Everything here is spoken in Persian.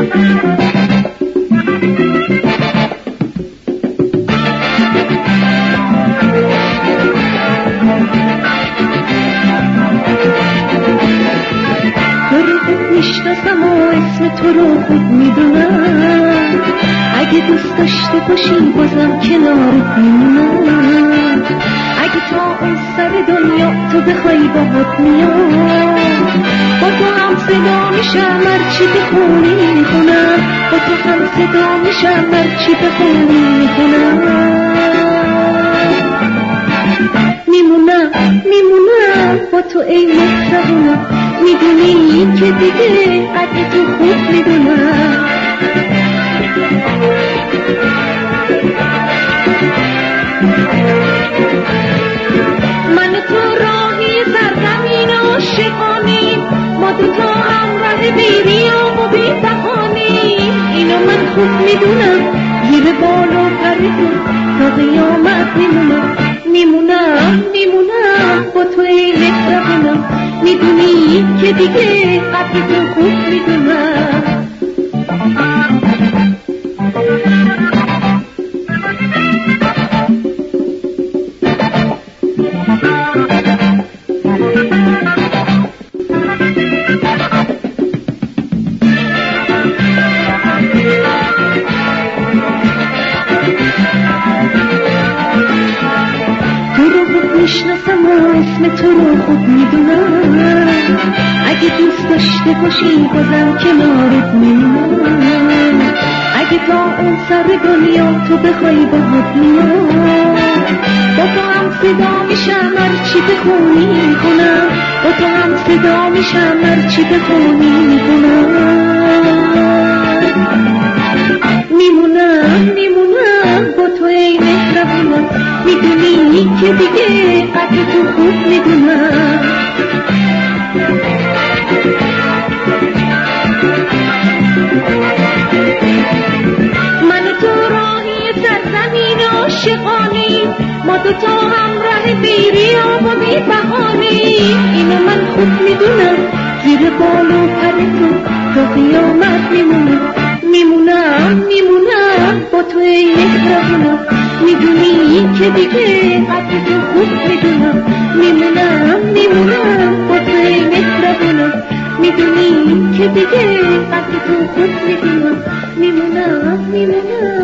میشناسم و اسم تو رو خوب میدونم، اگه دوست داشته باشی بازم کنارت میمونم، اگه تا اون سر دنیا تو بخوای باهات میام، با تو هم صدا میشم هرچی بخونی میخونم، با تو هم صدا میشم هرچی بخونی میخونم، میمونم با تو ای مهربونم، میدونی که دیگه قدر تو خوب میدونم، من و تو راهی سرزمین عاشقانی، ما دوتا همراه بی‌ریام و بی‌بهانی، اینو من خوب میدونم، زیر بال و پر تو تا قیامت میمونم با تو ای مهربونم، میدونی که دیگه قدر تو خوب میدونم. میشناسم و اسم تو رو خوب میدونم، اگه دوست داشته باشی بازم کنارت میمونم، اگه تا اون سر دنیا تو بخوای باهات میام، با تو هم صدا میشم هرچی بخونی میخونم، با تو هم صدا میشم هرچی بخونی میخونم، میمونم با تو ای مهربونم، میدونی که دیگه قدر تو خوب میدونم، من و تو راهی سرزمین عاشقانی، ما دوتا همراه بی‌ریام و بی‌بهانی، اینو من خوب میدونم، زیر بال و پر تو تا قیامت میمونم با تو ای مهربونم، میدونی که دیگه قدر تو خوب میدونم، میمونم با تو ای مهربونم، میدونی که دیگه قدر تو خوب میدونم، میمونم